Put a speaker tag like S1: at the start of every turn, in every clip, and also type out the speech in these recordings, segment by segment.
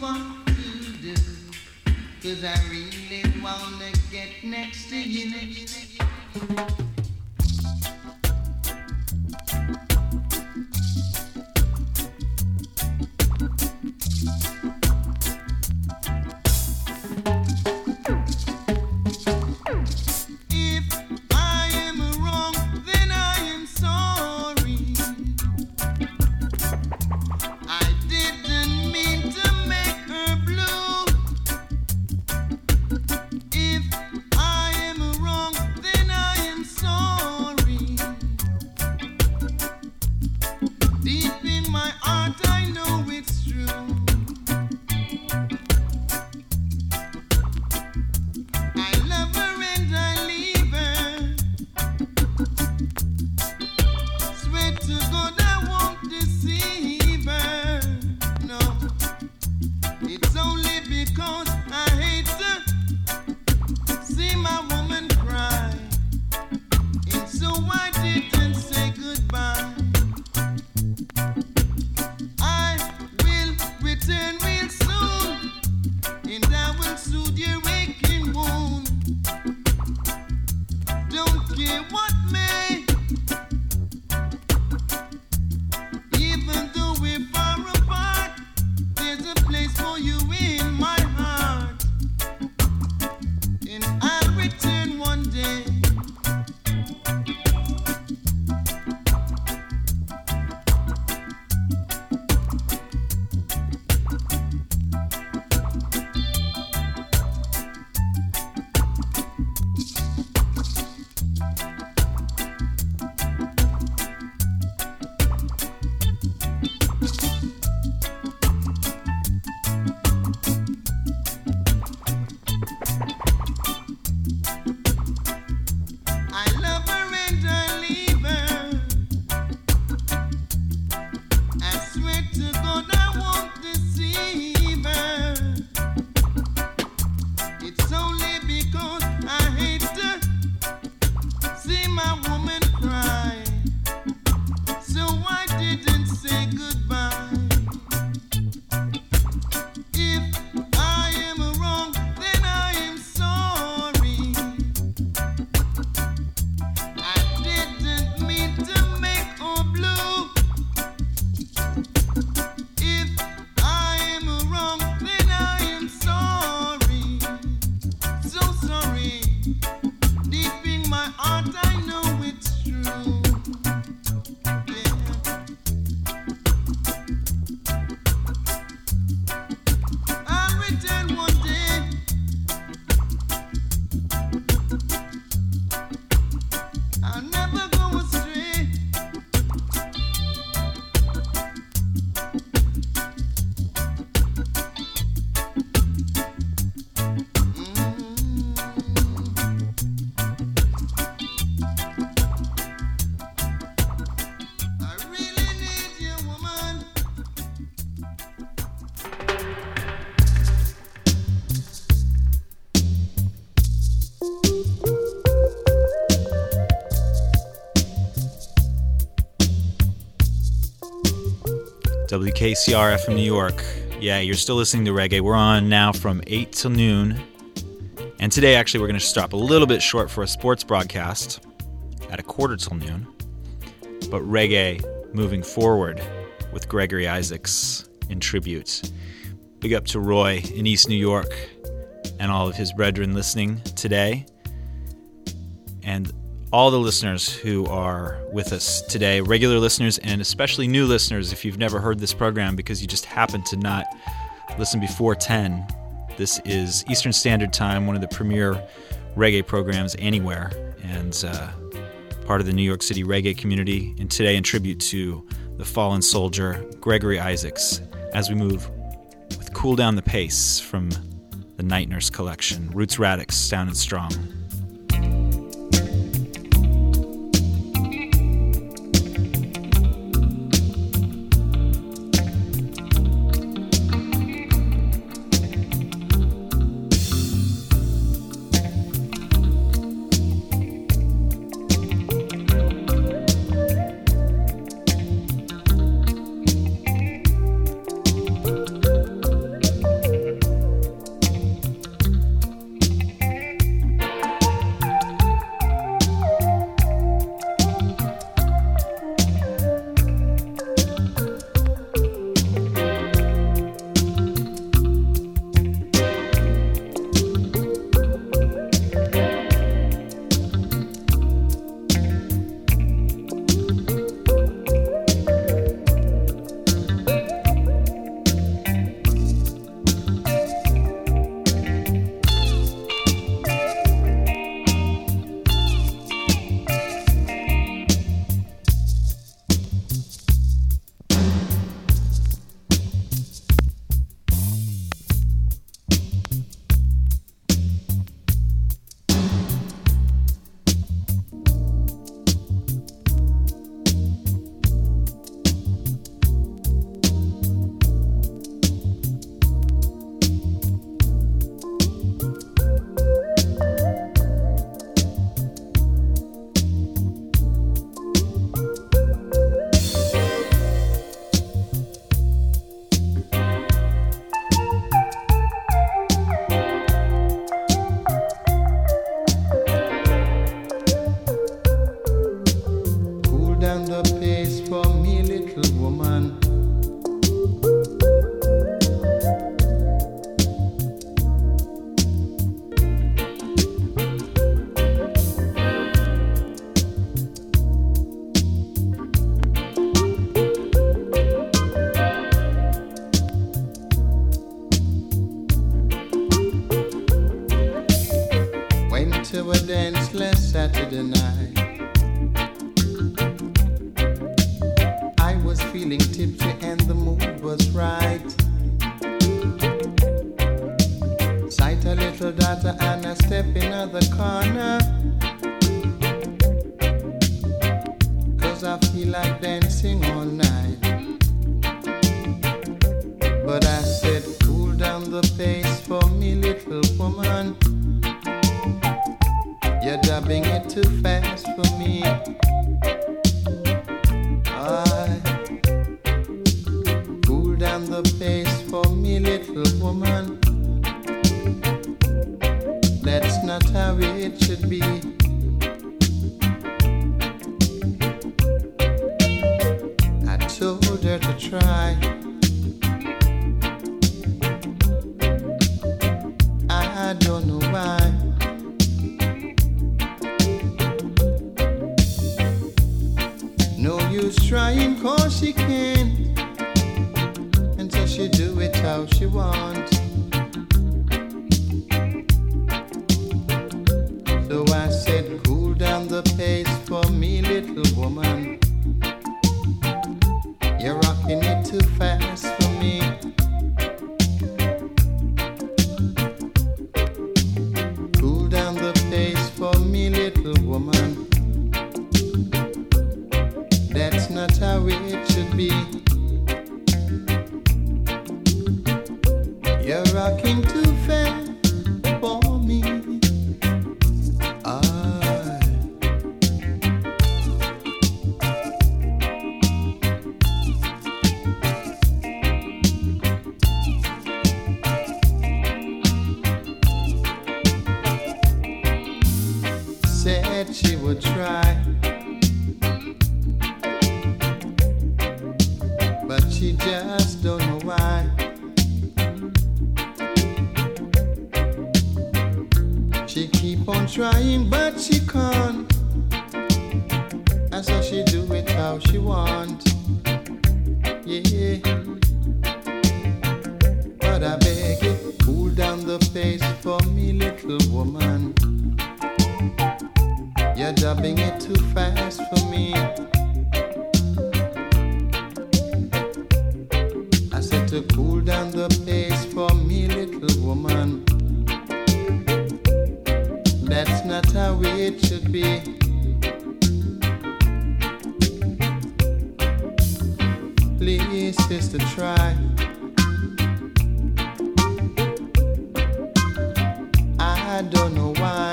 S1: what to do, 'cause I really wanna get next to you.
S2: WKCR FM New York. Yeah, you're still listening to Reggae. We're on now from 8 till noon. And today, actually, we're going to stop a little bit short for a sports broadcast at 1:15 till noon. But Reggae moving forward with Gregory Isaacs in tribute. Big up to Roy in East New York and all of his brethren listening today. And all the listeners who are with us today, regular listeners and especially new listeners, if you've never heard this program because you just happen to not listen before 10, this is Eastern Standard Time, one of the premier reggae programs anywhere, and part of the New York City reggae community, and today in tribute to the fallen soldier, Gregory Isaacs, as we move with Cool Down the Pace from the Night Nurse collection, Roots Radix, Sound and Strong.
S1: down the pace for me, little woman. Went to a dance last Saturday night. I was feeling tipsy and the mood was right. Sight a little daughter and I step in the corner, 'cause I feel like dancing all night. But I said, cool down the pace for me, little woman. You're dubbing it too fast for me. Cool down the pace for me, little woman. That's not how it should be. I told her to try. I don't know why. No use trying 'cause she can't, and so she do it how she wants. So I said, cool down the pace for me, little woman. You're rocking it too fast for me. Cool down the pace for me, little woman. That's not how it should be. You're rocking too fast for me. Said she would try, but she just don't know why. She keep on trying, but she can't, and so she do it how she want. Yeah, but I beg you, cool down the pace for me, little woman. You're dubbing it too fast for me. I said to cool down the pace for me, little woman. That's not how it should be. Please, sister, try. I don't know why.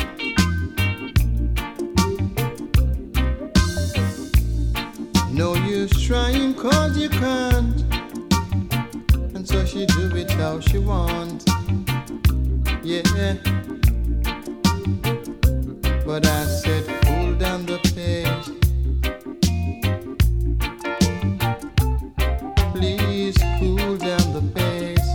S1: No use trying 'cause you can't, and so she do it how she wants. Yeah, but I said cool down the pace. Please cool down the pace.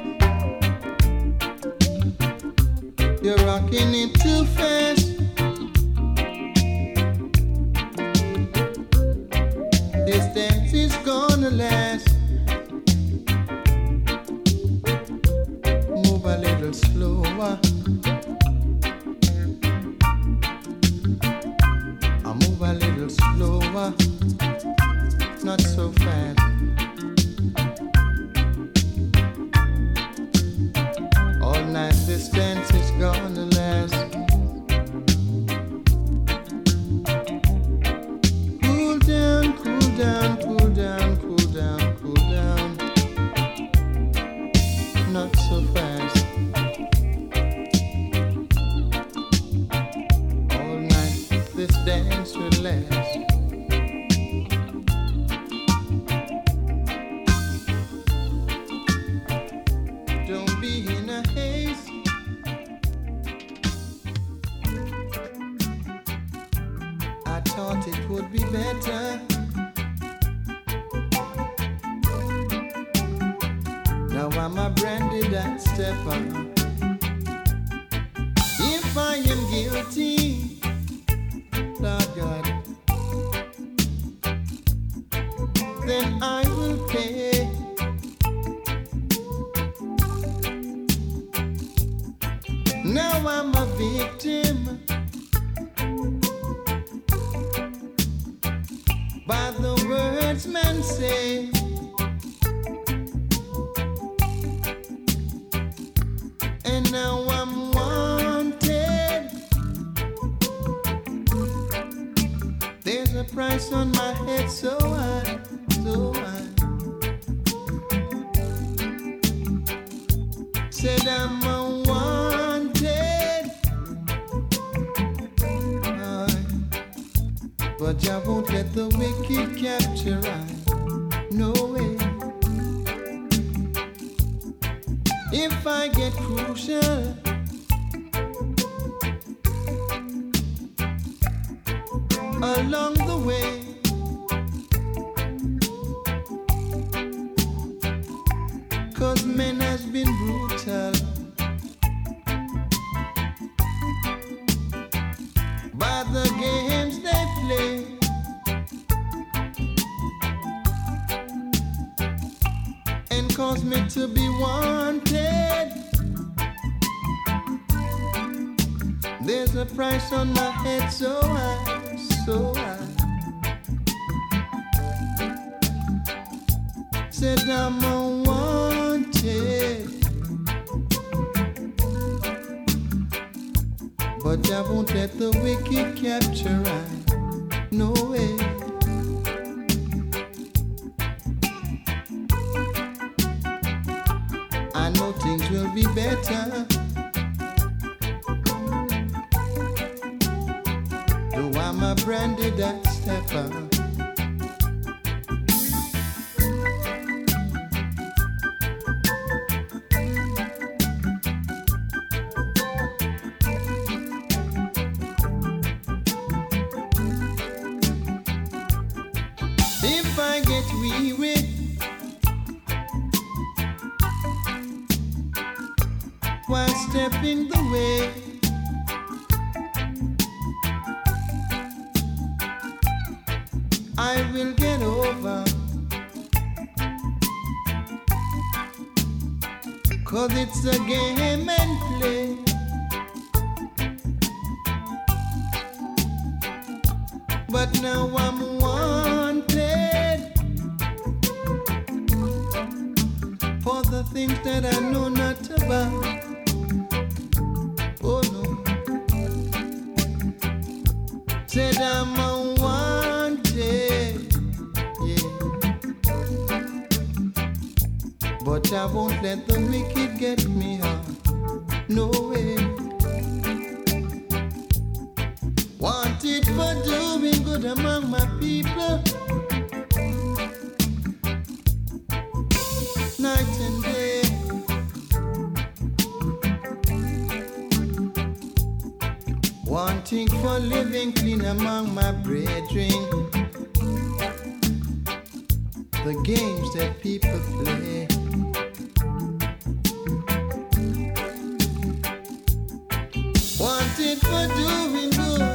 S1: You're rocking it too fast. This dance is gonna last. Move a little slower. I move a little slower, not so fast. All night this dance is gonna last. Cool down, cool down, cool down, cool down, cool down. Not so fast. All night this dance will last. Don't be in a haste. I thought it would be better I'm a brandy that stepper. If I am guilty, Lord God, then I will pay. Now I'm a victim by the words men say. And now I'm wanted. There's a price on my head so high, so high. Said I'm unwanted, but I won't let the wicked capture I. No way. If I get crucial, along the way, cause men has been brutal by the games they play. And cause me to be wanted. There's a price on my head so high, so high. Said I'm unwanted, but I won't let the wicked capture I. No way. I know things will be better, though I'm a brandy that stepper. If I get weary, while stepping the way, I will get over, cause it's a game and play. But now I'm wanted for the things that I know not about. Oh no. Said I'm unwanted, yeah. But I won't let the wicked get me out. No way. Wanted for doing good among my people, night and day. Wanting for living clean among my brethren. The games that people play. Wanted for doing good,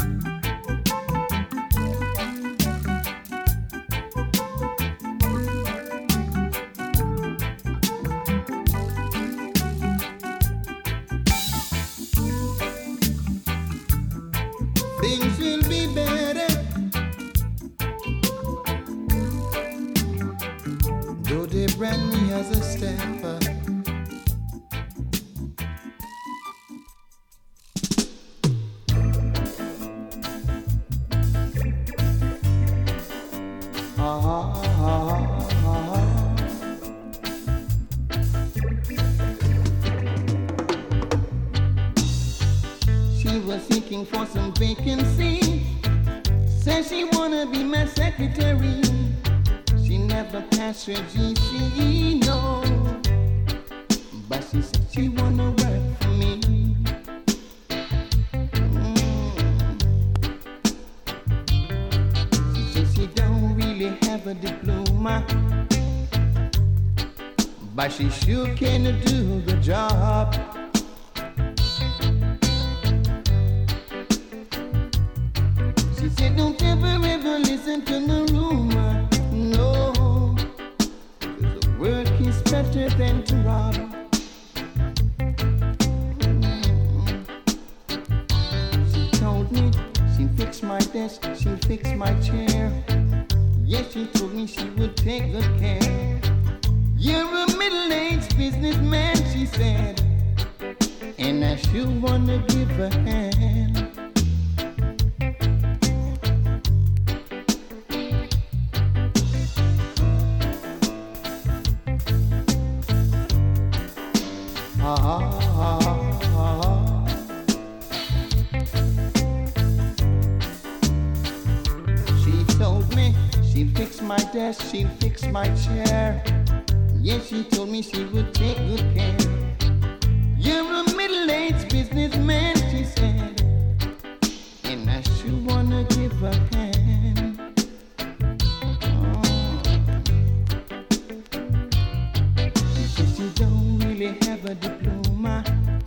S1: things will be better, though they brand me as a stepper. She was seeking for some vacancy, said she wanna be my secretary. She never passed her GC, no, but she said she wanna work for me. She said she don't really have a diploma, but she sure can do the job. She said, don't ever listen to the rumor, no, 'cause the work is better than to rob. She told me she'd fix my desk, she'd fix my chair. Yes, she told me she would take good care. You're a middle-aged businessman, she said, and I sure wanna give a hand. She told me she'd fix my desk, she'd fix my chair. Yes, she told me she would take good care. You're a middle-aged businessman, she said, and I sure wanna give a hand. She said she don't really have a diploma,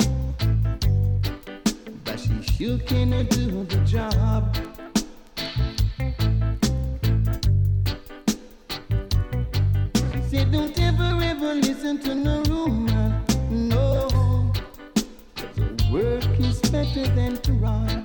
S1: but she sure can do the job. She said don't ever listen to no rumor, no, 'cause the work is better than to rob.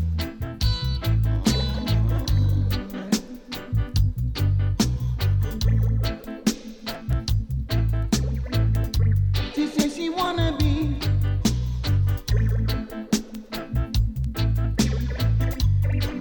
S1: She said she wanna be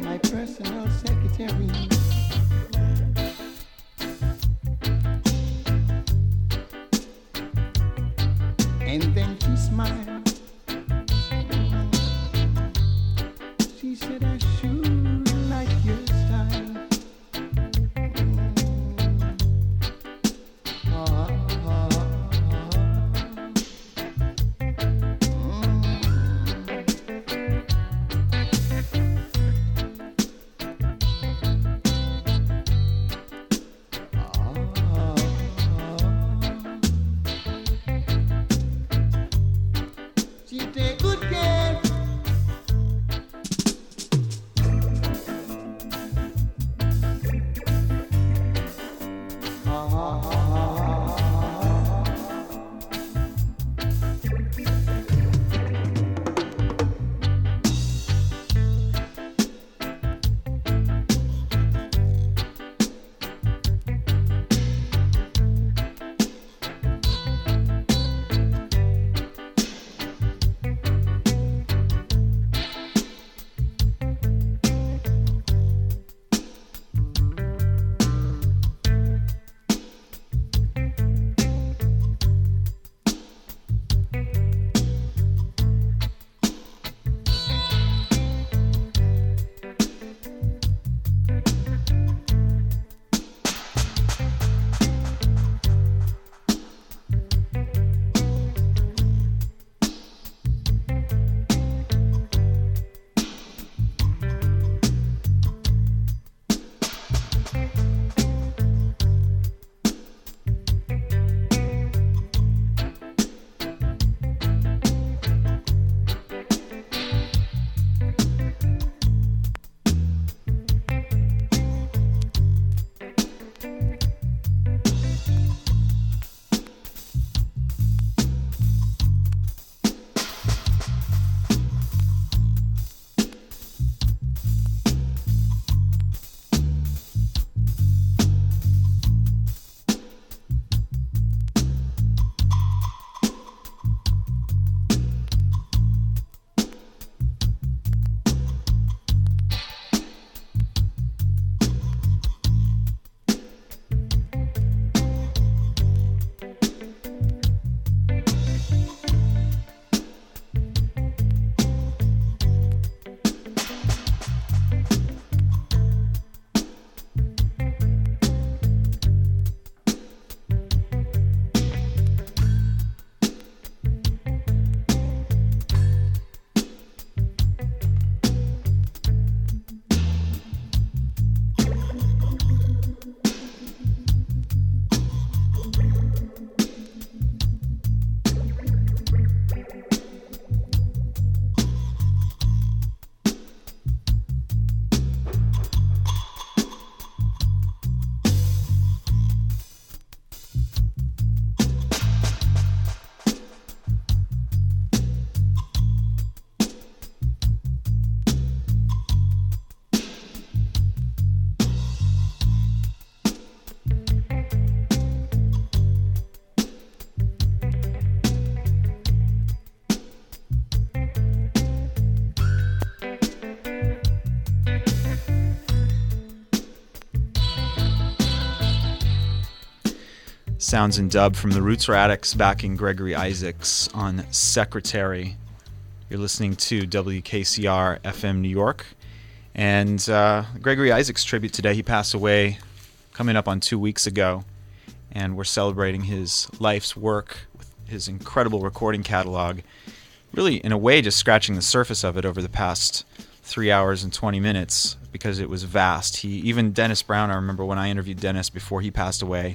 S2: Sounds and dub from the Roots Radics backing Gregory Isaacs on Secretary. You're listening to WKCR FM New York. And Gregory Isaacs tribute today. He passed away coming up on 2 weeks ago. And we're celebrating his life's work with his incredible recording catalog. Really, in a way, just scratching the surface of it over the past 3 hours and 20 minutes because it was vast. Even Dennis Brown, I remember when I interviewed Dennis before he passed away,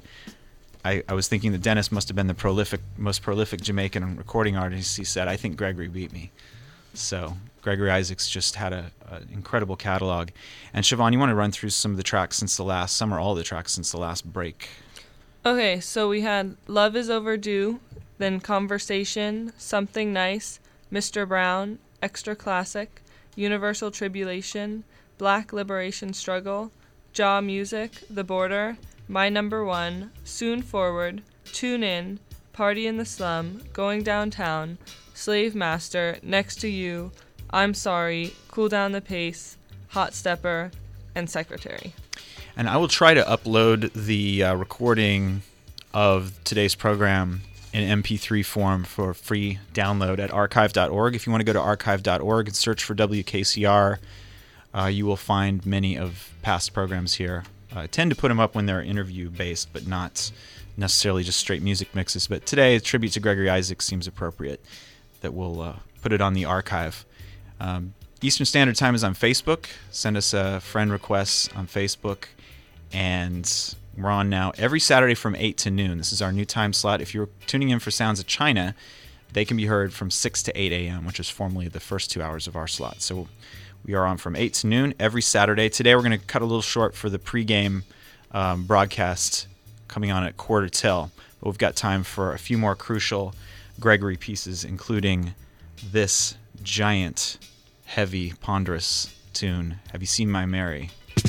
S2: I was thinking that Dennis must have been the most prolific Jamaican recording artist. He said, I think Gregory beat me. So Gregory Isaacs just had an incredible catalog. And Siobhan, you want to run through some of the tracks some or all the tracks since the last break?
S3: Okay, so we had Love Is Overdue, then Conversation, Something Nice, Mr. Brown, Extra Classic, Universal Tribulation, Black Liberation Struggle, Jaw Music, The Border, My Number One, Soon Forward, Tune In, Party in the Slum, Going Downtown, Slave Master, Next to You, I'm Sorry, Cool Down the Pace, Hot Stepper, and Secretary.
S2: And I will try to upload the recording of today's program in MP3 form for free download at archive.org. If you want to go to archive.org and search for WKCR, you will find many of past programs here. I tend to put them up when they're interview-based, but not necessarily just straight music mixes. But today, a tribute to Gregory Isaacs seems appropriate that we'll put it on the archive. Eastern Standard Time is on Facebook. Send us a friend request on Facebook. And we're on now every Saturday from 8 to noon. This is our new time slot. If you're tuning in for Sounds of China, they can be heard from 6 to 8 a.m., which is formerly the first 2 hours of our slot. So we are on from 8 to noon every Saturday. Today we're going to cut a little short for the pregame broadcast coming on at 1:45. But we've got time for a few more crucial Gregory pieces, including this giant, heavy, ponderous tune, Have You Seen My Mary?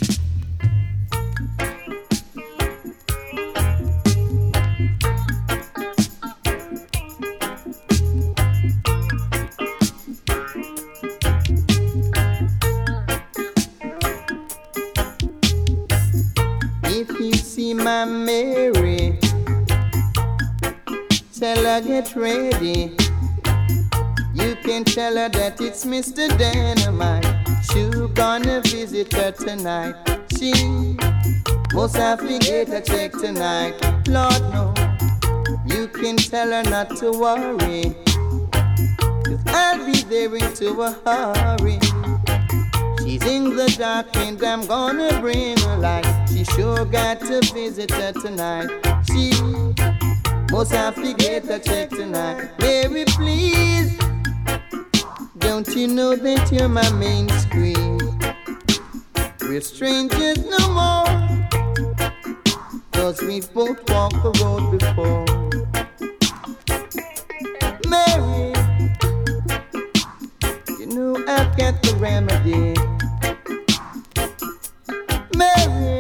S1: My Mary, tell her get ready. You can tell her that it's Mr. Dynamite. She's gonna visit her tonight. She must have to get a check tonight. Lord no, you can tell her not to worry, 'cause I'll be there into a hurry. She's in the dark and I'm gonna bring her light. She sure got to visit her tonight. She must have to get a check tonight. Mary, please, don't you know that you're my main screen? We're strangers no more, 'cause we've both walked the road before. Mary, you know I've got the remedy. Mary,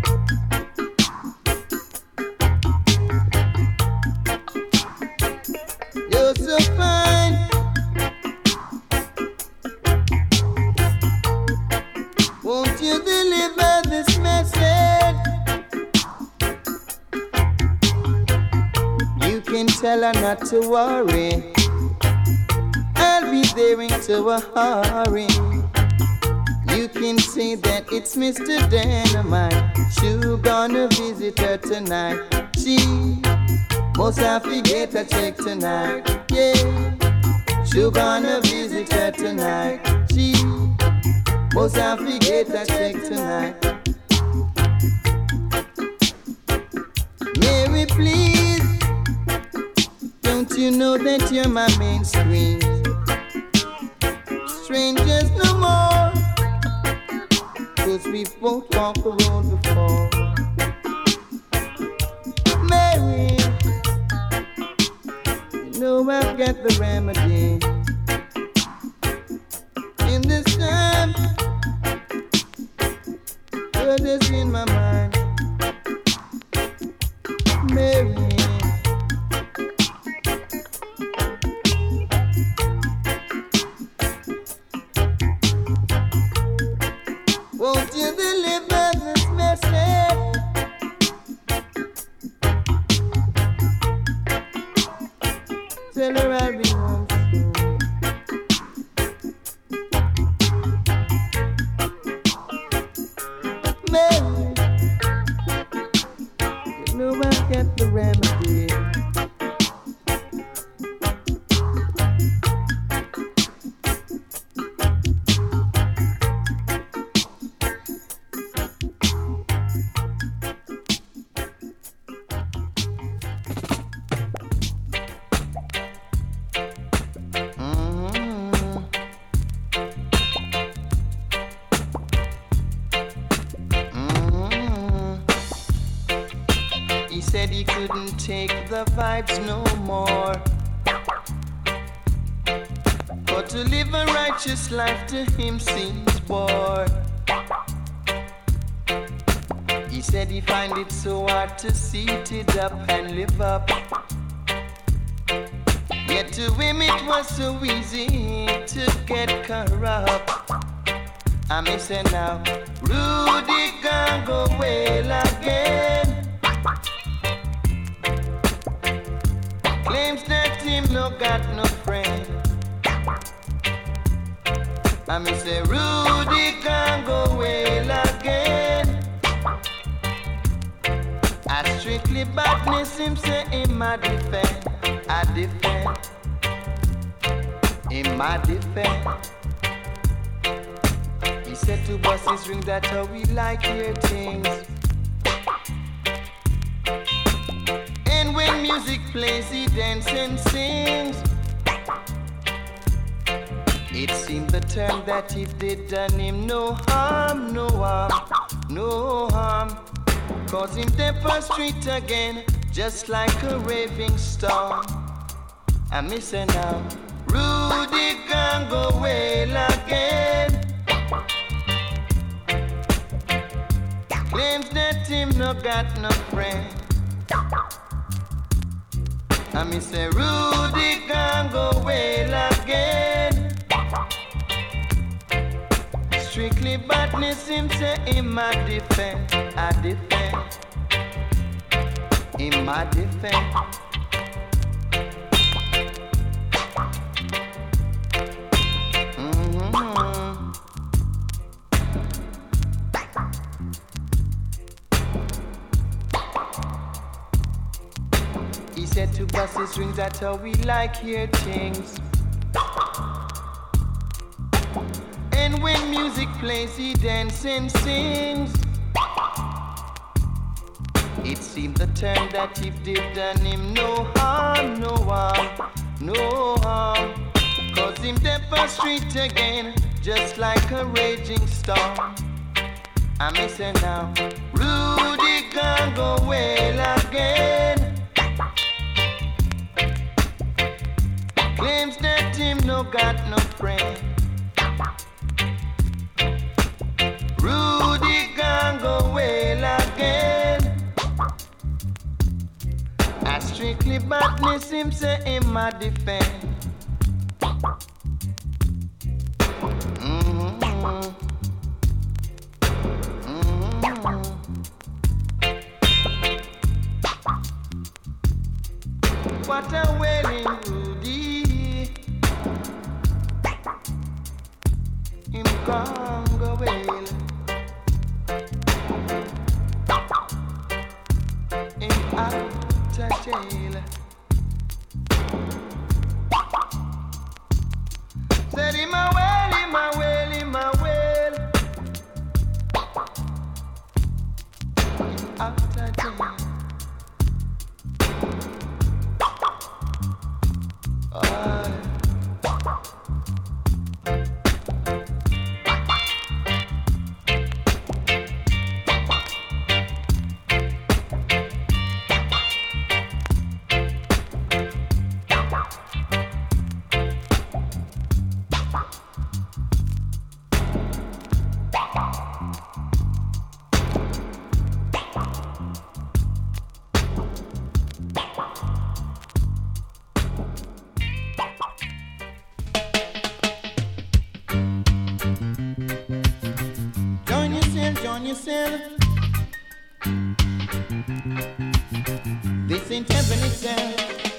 S1: you're so fine. Won't you deliver this message? You can tell her not to worry, I'll be there into a hurry. You can say that it's Mr. Dynamite. She's gonna visit her tonight. She must have to get a check tonight. Yeah, she's gonna visit her tonight. She must have to get a check tonight. Mary, please, don't you know that you're my main screen? Strangers no more, 'cause we've both walked the road before. Mary, you know I've got the remedy. In this time, you're just in my mind. Mary, won't you deliver this message? get the remedy. Take the vibes no more. For to live a righteous life to him seems bore. He said he find it so hard to seat it up and live up. Yet to him it was so easy to get corrupt. I may say now, Rudy can't go well again. Claims that him no got no friend. I me say Rudy can't go well again. I strictly badness him say in my defense. I defend. In my defense. He said to bust his ring, that's how we like hear things. And when music plays, he dances and sings. It seemed the term that he did done him no harm, no harm, no harm. Cause him step on street again, just like a raving storm. I miss her now, Rudy can't go well again. Claims that him no got no friend. I me say Rudy can't go well again. Strictly badness him say in my defense. I defend. In my defense. He said to bust his rings, that's how we like hear things. And when music plays, he dances and sings. It seemed the term that he did done him no harm, no harm, no harm. Cause him step on street again, just like a raging storm. I miss her now, Rudy can't go well again. Claims that him no got no friend. Rudy can't go well again. I strictly badness him say in my defense. What a wailing Rudy. Him can't go well. Him out of jail. Said him a well, him a well, him a well. Him out of jail. Join yourself. This ain't heaven itself.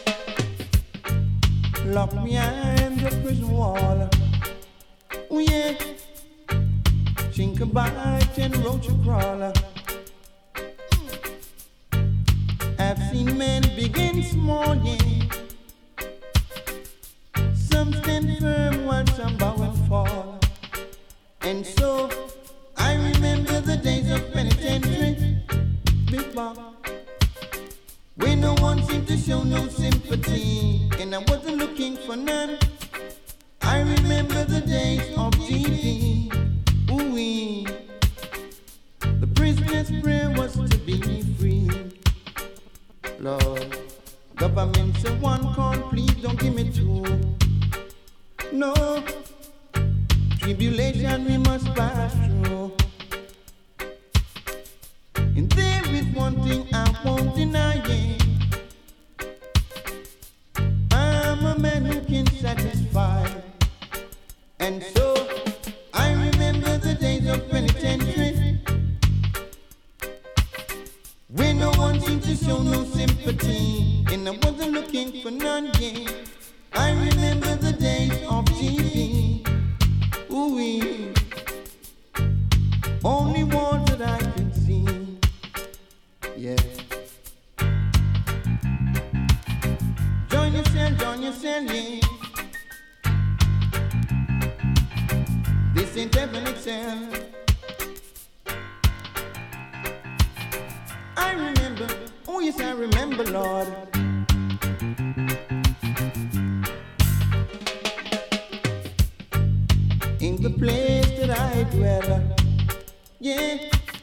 S1: Lock me behind the prison wall. Oh yeah. Chink a bite and roach a crawler. Have seen men begin small, yeah. Some stand firm while some bow and fall. And so I remember the days of penitentiary, Big Bob, when no one seemed to show no sympathy, and I wasn't looking for none. I remember the days of GP, ooh-wee. The prisoner's prayer was to be free. Lord, government said one call, please don't give me two. No, tribulation we must pass through. And there is one thing I won't deny, yeah. I'm a man who can satisfy. And so I remember the days of penitentiary, when no one seemed to show no sympathy, and I wasn't looking for none, yeah. I remember the days of GP, ooh-wee. Only walls that I can see, yeah. Join yourself, yeah. This ain't heaven itself. I remember, oh yes I remember, Lord. In the place that I dwell, yeah,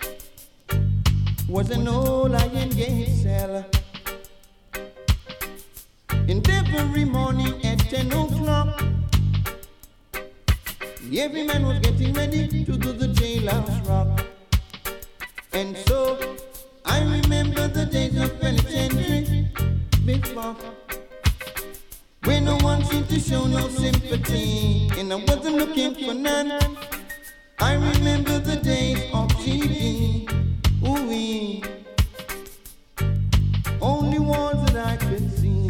S1: was an old iron gate cell. And every morning at 10 o'clock, every man was getting ready to do the jailhouse rock. And so I remember the days of penitentiary, Big Bob, when no one seemed to show no sympathy, and I wasn't looking for none. I remember the days of GP, ooh-wee. Only walls that I could see.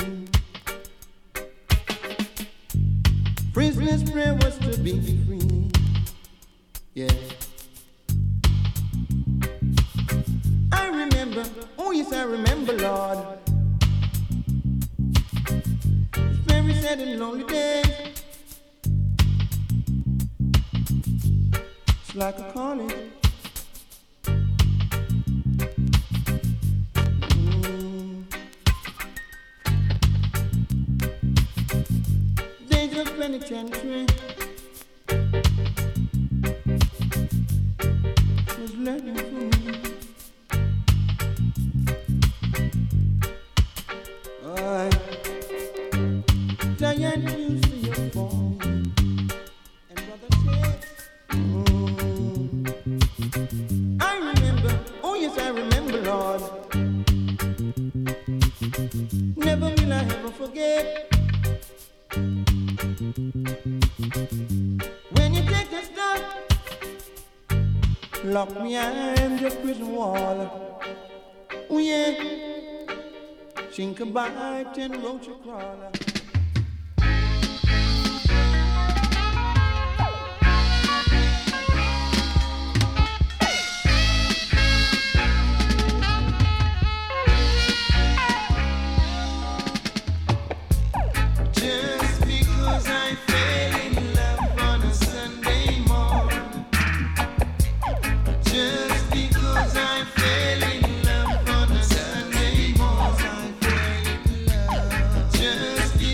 S1: Prisoner's prayer was to be free, yeah. I remember, oh yes I remember, Lord. It's very sad and lonely days. It's like a calling. Days of penitentiary was learning for me. I giant news to your phone, and brother said, I remember, oh yes I remember, Lord. Never will I ever forget when you take the stuff, lock me behind your prison wall. Oh yeah, think about and roach a crawler. Just because I fell in love on a Sunday morning, just because I fell in love on a Sunday morning, just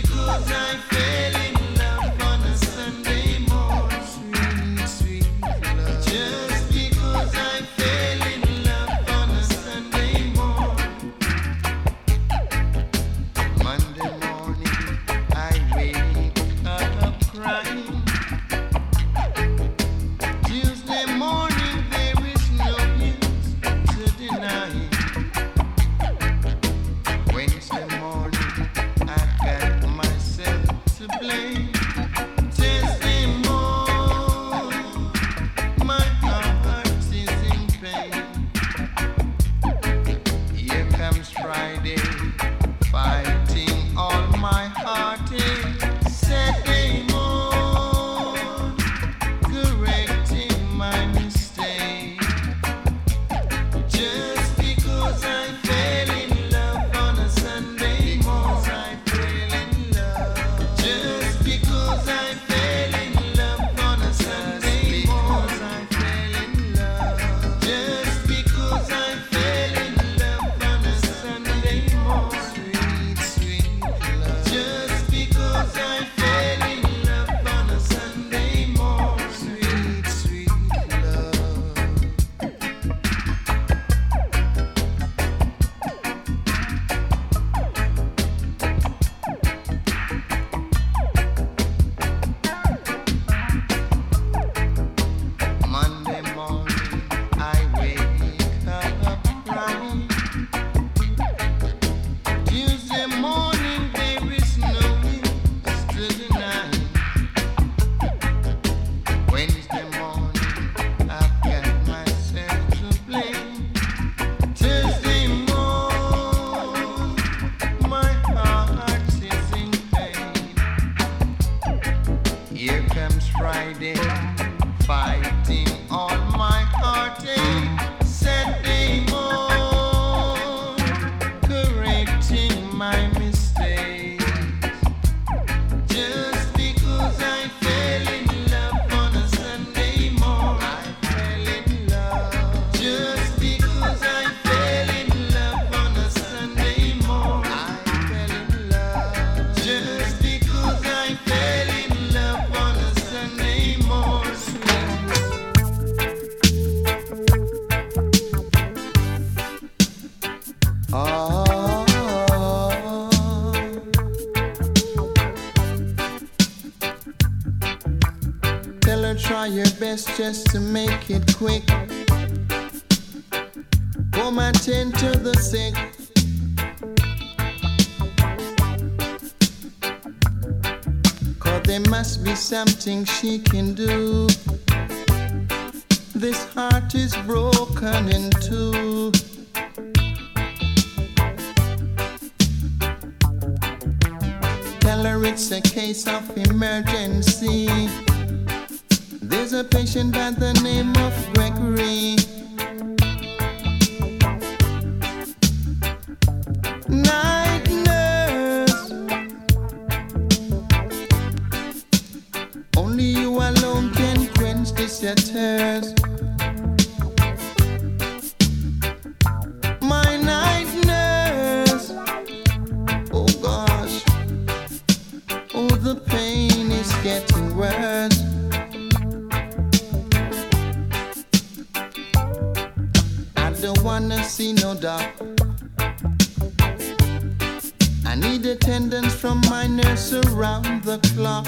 S1: Oh, tell her try your best just to make it quick. Come attend to the sick. Cause there must be something she can do. This heart is broken in two. Tell her it's a case of emergency. There's a patient by the name of Gregory. Night nurse, only you alone can quench this your thirst. My night nurse, oh gosh, oh the pain is getting worse. I don't wanna see no doctor. I need attendance from my nurse around the clock.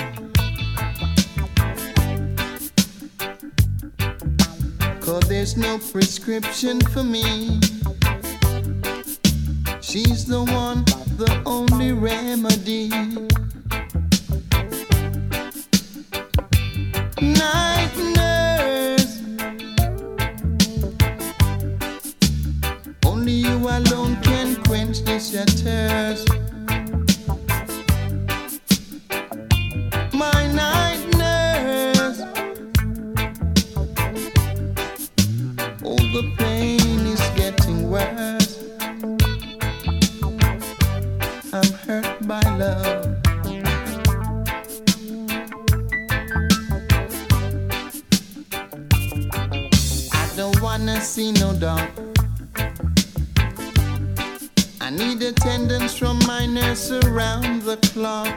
S1: Cause there's no prescription for me. She's the one, the only remedy. Night nurse, only you alone can quench this your thirst. My night nurse, oh the pain is getting worse. I'm hurt by love. I don't wanna see no dog. I need attendance from my nurse around the clock.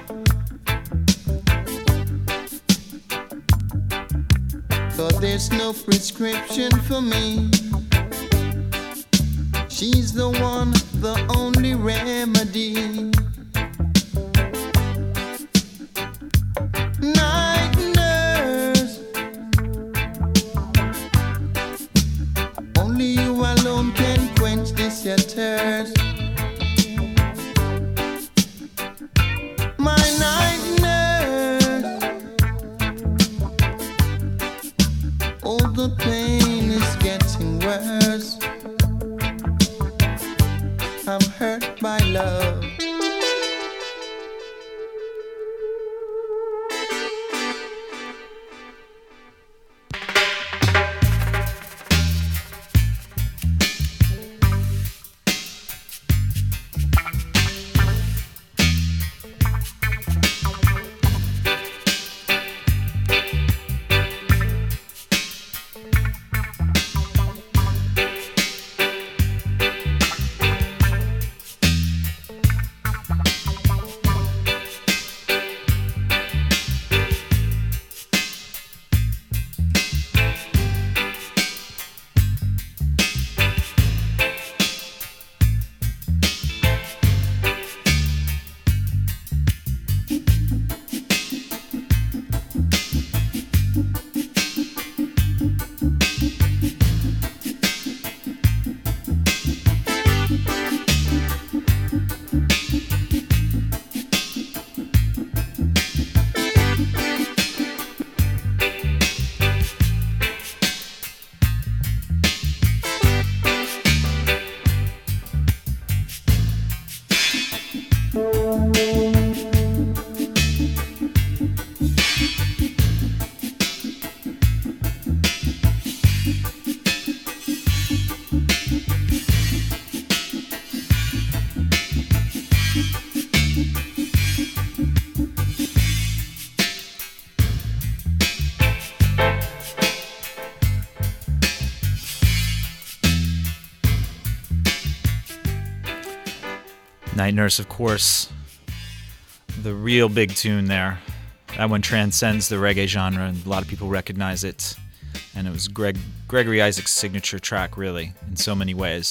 S1: Cause there's no prescription for me. She's the one, the only remedy. Night nurse, only you alone can quench this your thirst. My night nurse, oh the pain is getting worse. I'm hurt by love.
S2: Night Nurse, of course, the real big tune there. That one transcends the reggae genre, and a lot of people recognize it. And it was Gregory Isaac's signature track, really, in so many ways.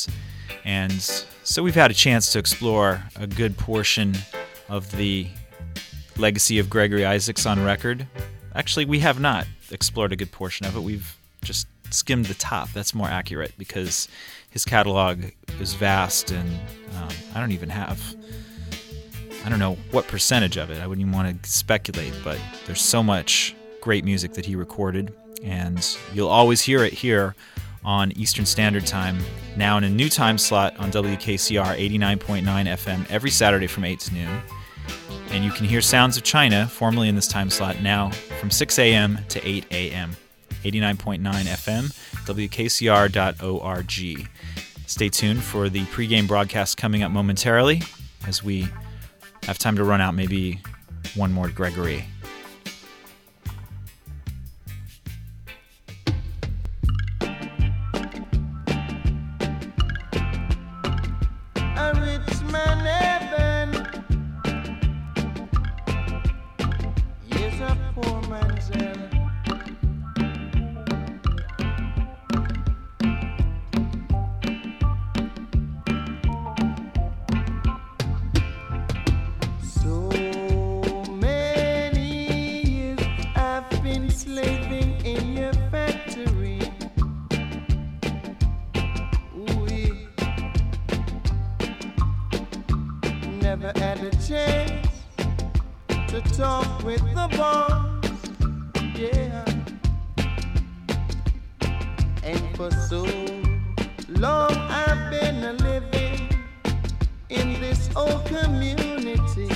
S2: And so we've had a chance to explore a good portion of the legacy of Gregory Isaacs on record. Actually, we have not explored a good portion of it. We've just skimmed the top. That's more accurate because his catalog is vast, and I don't know what percentage of it. I wouldn't even want to speculate, but there's so much great music that he recorded, and you'll always hear it here on Eastern Standard Time, now in a new time slot on WKCR 89.9 FM every Saturday from 8 to noon. And you can hear Sounds of China, formerly in this time slot, now from 6 a.m. to 8 a.m. 89.9 FM, WKCR.org. Stay tuned for the pregame broadcast coming up momentarily as we have time to run out maybe one more Gregory.
S1: A rich man heaven is a poor man's hell. So many years I've been slaving in your factory. Ooh-wee. Never had a chance to talk with the boss, yeah. And for so long I've been a living in this old community,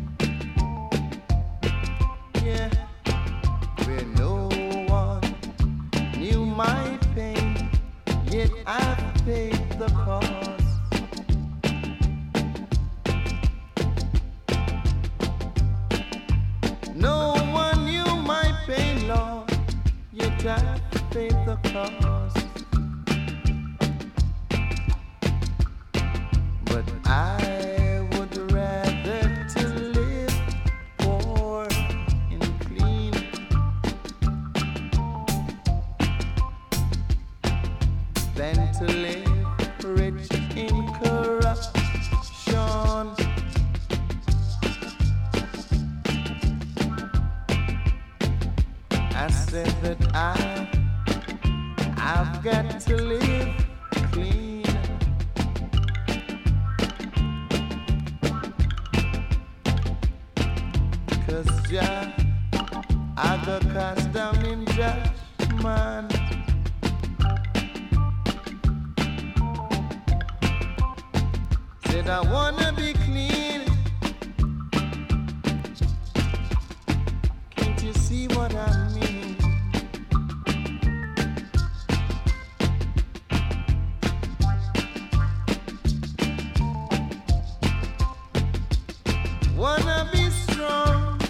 S1: yeah, where no one knew my pain, yet I've paid the cost. No one knew my pain, Lord, yet I've paid the cost. But I would rather to live poor and clean than to live rich in corruption. I said that I've got to live clean. Cause Jah, I got cast down in judgment. Said I wanna be clean. Can't you see what I mean? Wanna be strong,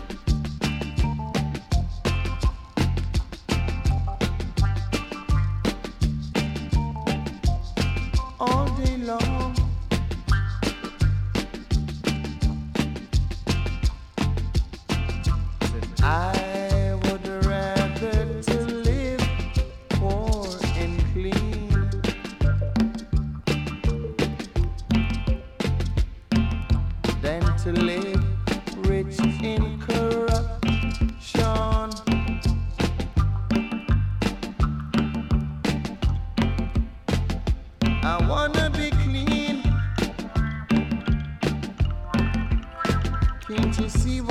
S1: all day long. But I would rather to live poor and clean than to live rich in corruption. I wanna be clean. Can't you see